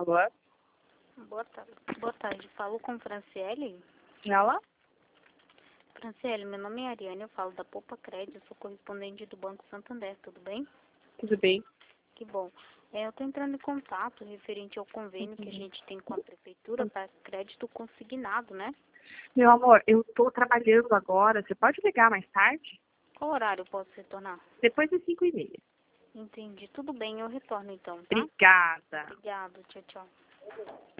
Alô? Boa tarde. Boa tarde. Falo com Franciele? Ela? Franciele, meu nome é Ariane, eu falo da Poupa Crédito, sou correspondente do Banco Santander, tudo bem? Tudo bem? Que bom. Eu estou entrando em contato referente ao convênio que a gente tem com a Prefeitura para crédito consignado, né? Meu amor, eu tô trabalhando agora. Você pode ligar mais tarde? Qual horário eu posso retornar? Depois das 5h30. Entendi. Tudo bem, eu retorno então, tá? Obrigada. Obrigado. Tchau, tchau.